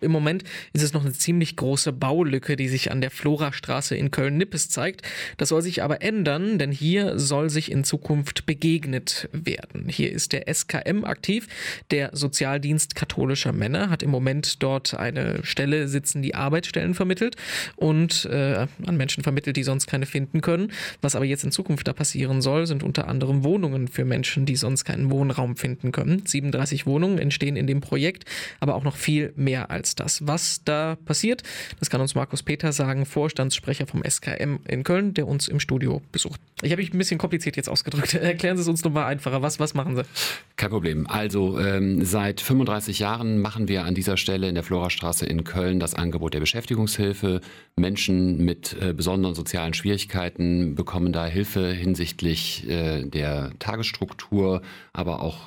Im Moment ist es noch eine ziemlich große Baulücke, die sich an der Florastraße in Köln-Nippes zeigt. Das soll sich aber ändern, denn hier soll sich in Zukunft begegnet werden. Hier ist der SKM aktiv. Der Sozialdienst katholischer Männer hat im Moment dort eine Stelle sitzen, die Arbeitsstellen vermittelt und an Menschen vermittelt, die sonst keine finden können. Was aber jetzt in Zukunft da passieren soll, sind unter anderem Wohnungen für Menschen, die sonst keinen Wohnraum finden können. 37 Wohnungen entstehen in dem Projekt, aber auch noch viel mehr als das. Was da passiert, das kann uns Markus Peter sagen, Vorstandssprecher vom SKM in Köln, der uns im Studio besucht. Ich habe mich ein bisschen kompliziert jetzt ausgedrückt. Erklären Sie es uns nochmal einfacher. Was machen Sie? Kein Problem. Also seit 35 Jahren machen wir an dieser Stelle in der Florastraße in Köln das Angebot der Beschäftigungshilfe. Menschen mit besonderen sozialen Schwierigkeiten bekommen da Hilfe hinsichtlich der Tagesstruktur, aber auch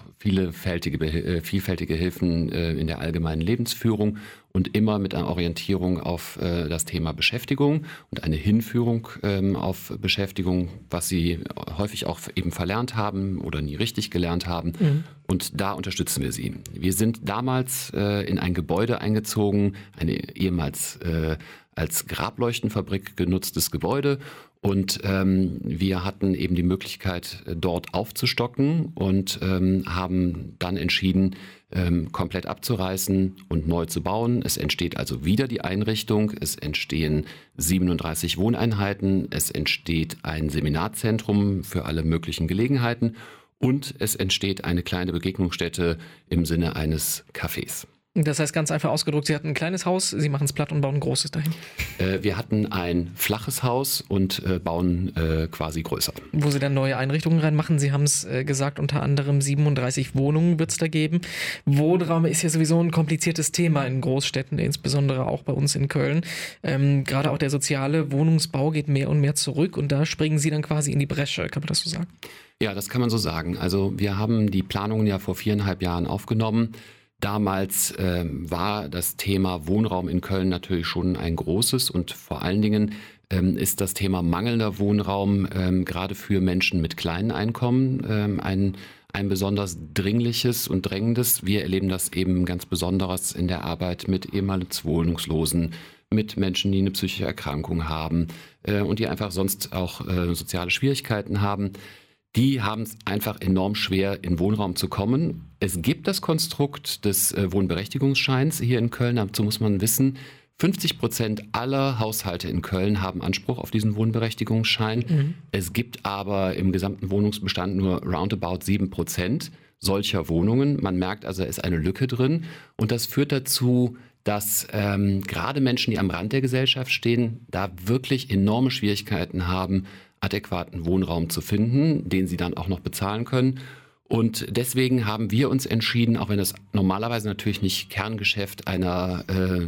vielfältige Hilfen in der allgemeinen Lebensführung und immer mit einer Orientierung auf das Thema Beschäftigung und eine Hinführung auf Beschäftigung, was sie häufig auch eben verlernt haben oder nie richtig gelernt haben. Mhm. Und da unterstützen wir sie. Wir sind damals in ein Gebäude eingezogen, eine ehemals als Grableuchtenfabrik genutztes Gebäude. Und wir hatten eben die Möglichkeit, dort aufzustocken und haben dann entschieden, komplett abzureißen und neu zu bauen. Es entsteht also wieder die Einrichtung, es entstehen 37 Wohneinheiten, es entsteht ein Seminarzentrum für alle möglichen Gelegenheiten und es entsteht eine kleine Begegnungsstätte im Sinne eines Cafés. Das heißt ganz einfach ausgedrückt, Sie hatten ein kleines Haus, Sie machen es platt und bauen ein großes dahin. Wir hatten ein flaches Haus und bauen quasi größer. Wo Sie dann neue Einrichtungen reinmachen, Sie haben es gesagt, unter anderem 37 Wohnungen wird es da geben. Wohnraum ist ja sowieso ein kompliziertes Thema in Großstädten, insbesondere auch bei uns in Köln. Gerade auch der soziale Wohnungsbau geht mehr und mehr zurück und da springen Sie dann quasi in die Bresche, kann man das so sagen? Ja, das kann man so sagen. Also wir haben die Planungen ja vor 4,5 Jahren aufgenommen. Damals war das Thema Wohnraum in Köln natürlich schon ein großes und vor allen Dingen ist das Thema mangelnder Wohnraum gerade für Menschen mit kleinen Einkommen ein besonders dringliches und drängendes. Wir erleben das eben ganz besonders in der Arbeit mit ehemals Wohnungslosen, mit Menschen, die eine psychische Erkrankung haben und die einfach sonst auch soziale Schwierigkeiten haben. Die haben es einfach enorm schwer, in Wohnraum zu kommen. Es gibt das Konstrukt des Wohnberechtigungsscheins hier in Köln. Dazu muss man wissen, 50% aller Haushalte in Köln haben Anspruch auf diesen Wohnberechtigungsschein. Mhm. Es gibt aber im gesamten Wohnungsbestand nur roundabout 7% solcher Wohnungen. Man merkt also, da ist eine Lücke drin. Und das führt dazu, dass gerade Menschen, die am Rand der Gesellschaft stehen, da wirklich enorme Schwierigkeiten haben, adäquaten Wohnraum zu finden, den sie dann auch noch bezahlen können. Und deswegen haben wir uns entschieden, auch wenn das normalerweise natürlich nicht Kerngeschäft einer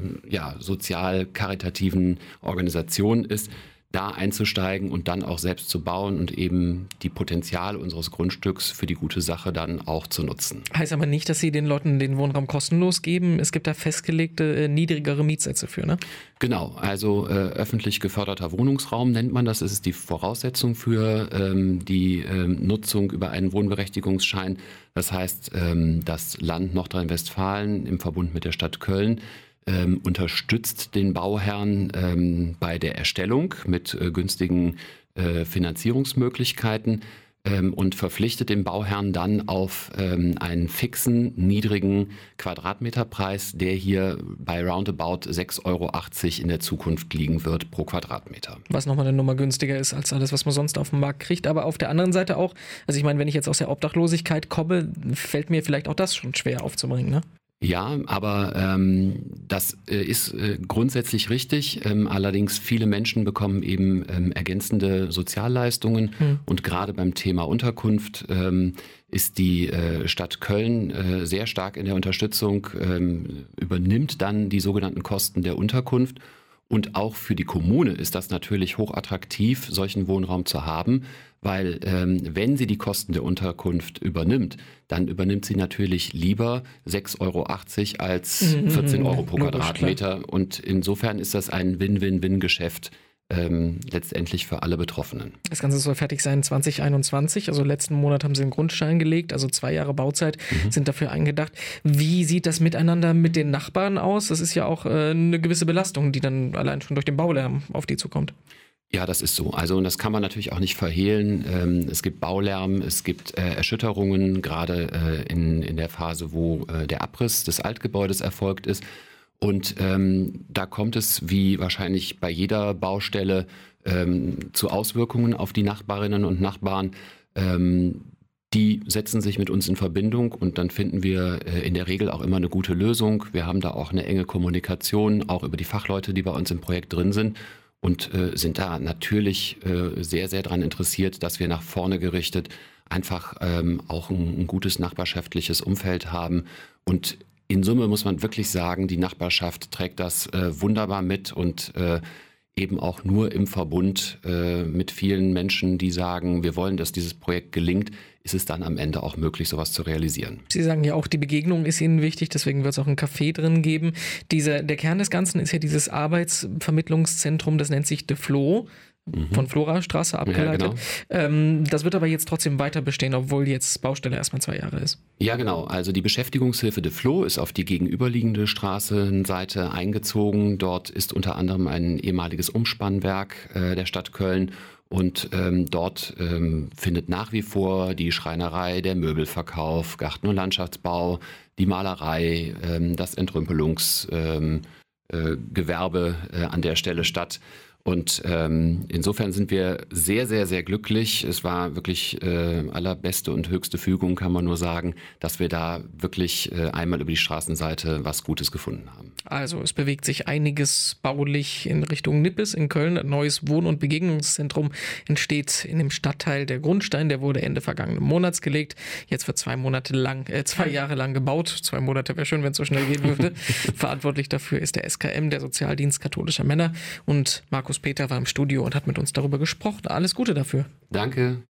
sozial-karitativen Organisation ist, da einzusteigen und dann auch selbst zu bauen und eben die Potenziale unseres Grundstücks für die gute Sache dann auch zu nutzen. Heißt aber nicht, dass Sie den Leuten den Wohnraum kostenlos geben. Es gibt da festgelegte, niedrigere Mietsätze für, ne? Genau, also öffentlich geförderter Wohnungsraum nennt man das. Das ist die Voraussetzung für die Nutzung über einen Wohnberechtigungsschein. Das heißt, das Land Nordrhein-Westfalen im Verbund mit der Stadt Köln unterstützt den Bauherrn bei der Erstellung mit günstigen Finanzierungsmöglichkeiten und verpflichtet den Bauherrn dann auf einen fixen, niedrigen Quadratmeterpreis, der hier bei roundabout 6,80 € in der Zukunft liegen wird pro Quadratmeter. Was nochmal eine Nummer günstiger ist als alles, was man sonst auf dem Markt kriegt. Aber auf der anderen Seite auch, also ich meine, wenn ich jetzt aus der Obdachlosigkeit komme, fällt mir vielleicht auch das schon schwer aufzubringen, ne? Ja, aber das ist grundsätzlich richtig. Allerdings viele Menschen bekommen eben ergänzende Sozialleistungen. Und gerade beim Thema Unterkunft ist die Stadt Köln sehr stark in der Unterstützung, übernimmt dann die sogenannten Kosten der Unterkunft. Und auch für die Kommune ist das natürlich hochattraktiv, solchen Wohnraum zu haben, weil wenn sie die Kosten der Unterkunft übernimmt, dann übernimmt sie natürlich lieber 6,80 € als 14 € pro Quadratmeter. Und insofern ist das ein Win-Win-Win-Geschäft letztendlich für alle Betroffenen. Das Ganze soll fertig sein 2021, also letzten Monat haben sie den Grundstein gelegt, also 2 Jahre Bauzeit sind dafür eingedacht. Wie sieht das Miteinander mit den Nachbarn aus? Das ist ja auch eine gewisse Belastung, die dann allein schon durch den Baulärm auf die zukommt. Ja, das ist so. Also und das kann man natürlich auch nicht verhehlen. Es gibt Baulärm, es gibt Erschütterungen, gerade in der Phase, wo der Abriss des Altgebäudes erfolgt ist. Und da kommt es, wie wahrscheinlich bei jeder Baustelle, zu Auswirkungen auf die Nachbarinnen und Nachbarn. Die setzen sich mit uns in Verbindung und dann finden wir in der Regel auch immer eine gute Lösung. Wir haben da auch eine enge Kommunikation, auch über die Fachleute, die bei uns im Projekt drin sind und sind da natürlich sehr, sehr daran interessiert, dass wir nach vorne gerichtet einfach auch ein gutes nachbarschaftliches Umfeld haben. Und in Summe muss man wirklich sagen, die Nachbarschaft trägt das wunderbar mit und eben auch nur im Verbund mit vielen Menschen, die sagen, wir wollen, dass dieses Projekt gelingt, ist es dann am Ende auch möglich, sowas zu realisieren. Sie sagen ja auch, die Begegnung ist Ihnen wichtig, deswegen wird es auch ein Café drin geben. Der Kern des Ganzen ist ja dieses Arbeitsvermittlungszentrum, das nennt sich de Flo. Von Florastraße abgeleitet. Ja, genau. Das wird aber jetzt trotzdem weiter bestehen, obwohl jetzt Baustelle erstmal 2 Jahre ist. Ja, genau. Also die Beschäftigungshilfe de Flo ist auf die gegenüberliegende Straßenseite eingezogen. Dort ist unter anderem ein ehemaliges Umspannwerk der Stadt Köln. Und dort findet nach wie vor die Schreinerei, der Möbelverkauf, Garten- und Landschaftsbau, die Malerei, das Entrümpelungsgewerbe an der Stelle statt. Und insofern sind wir sehr, sehr, sehr glücklich. Es war wirklich allerbeste und höchste Fügung, kann man nur sagen, dass wir da wirklich einmal über die Straßenseite was Gutes gefunden haben. Also es bewegt sich einiges baulich in Richtung Nippes in Köln. Ein neues Wohn- und Begegnungszentrum entsteht in dem Stadtteil. Der Grundstein, der wurde Ende vergangenen Monats gelegt. Jetzt wird 2 Jahre lang gebaut. 2 Monate wäre schön, wenn es so schnell gehen würde. Verantwortlich dafür ist der SKM, der Sozialdienst katholischer Männer. Und Markus Peter war im Studio und hat mit uns darüber gesprochen. Alles Gute dafür. Danke.